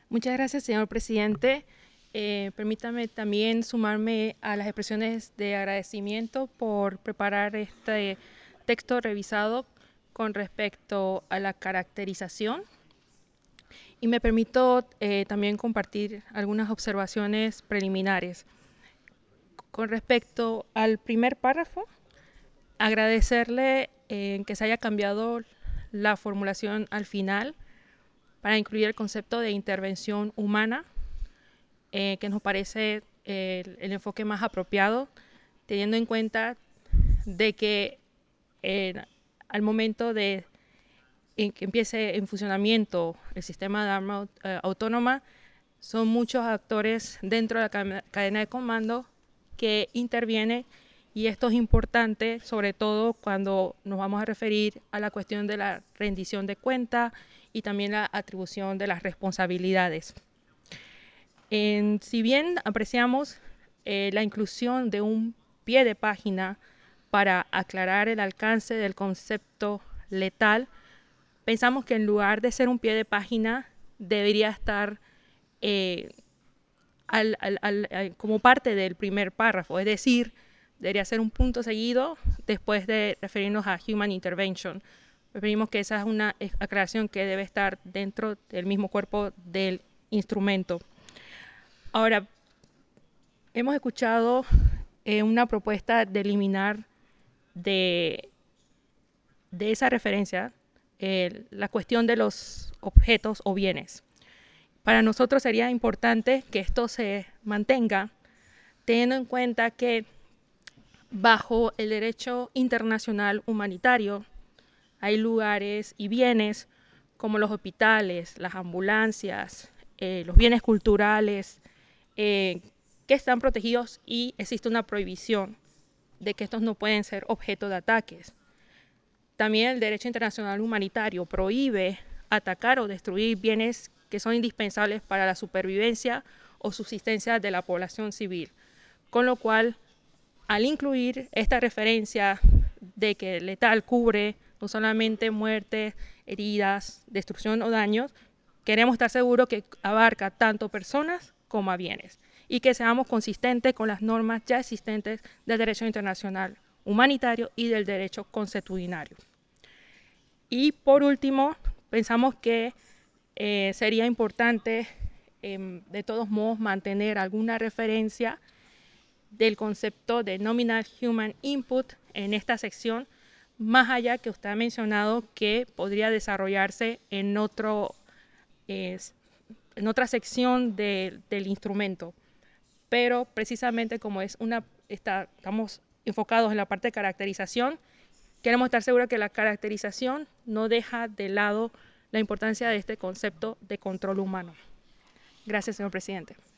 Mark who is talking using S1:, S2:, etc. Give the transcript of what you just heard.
S1: Muchas gracias, señor presidente. Permítame también sumarme a las expresiones de agradecimiento por preparar este texto revisado con respecto a la caracterización. Y me permito también compartir algunas observaciones preliminares. Con respecto al primer párrafo, agradecerle que se haya cambiado la formulación al final para incluir el concepto de intervención humana, que nos parece el enfoque más apropiado, teniendo en cuenta de que al momento de que empiece en funcionamiento el sistema de arma autónoma, son muchos actores dentro de la cadena de comando que intervienen, y esto es importante, sobre todo cuando nos vamos a referir a la cuestión de la rendición de cuenta y también la atribución de las responsabilidades. Si bien apreciamos la inclusión de un pie de página para aclarar el alcance del concepto letal, pensamos que en lugar de ser un pie de página debería estar como parte del primer párrafo, es decir, debería ser un punto seguido después de referirnos a Human Intervention. Preferimos que esa es una aclaración que debe estar dentro del mismo cuerpo del instrumento. Ahora, hemos escuchado una propuesta de eliminar de esa referencia la cuestión de los objetos o bienes. Para nosotros sería importante que esto se mantenga, teniendo en cuenta que bajo el derecho internacional humanitario hay lugares y bienes como los hospitales, las ambulancias, los bienes culturales, que están protegidos y existe una prohibición de que estos no pueden ser objeto de ataques. También el derecho internacional humanitario prohíbe atacar o destruir bienes que son indispensables para la supervivencia o subsistencia de la población civil. Con lo cual, al incluir esta referencia de que letal cubre no solamente muertes, heridas, destrucción o daños, queremos estar seguros que abarca tanto personas como a bienes y que seamos consistentes con las normas ya existentes del derecho internacional humanitario y del derecho consuetudinario. Y por último, pensamos que sería importante de todos modos mantener alguna referencia del concepto de Nominal Human Input en esta sección, más allá que usted ha mencionado que podría desarrollarse en otra sección del instrumento. Pero precisamente como estamos enfocados en la parte de caracterización, queremos estar seguros que la caracterización no deja de lado la importancia de este concepto de control humano. Gracias, señor presidente.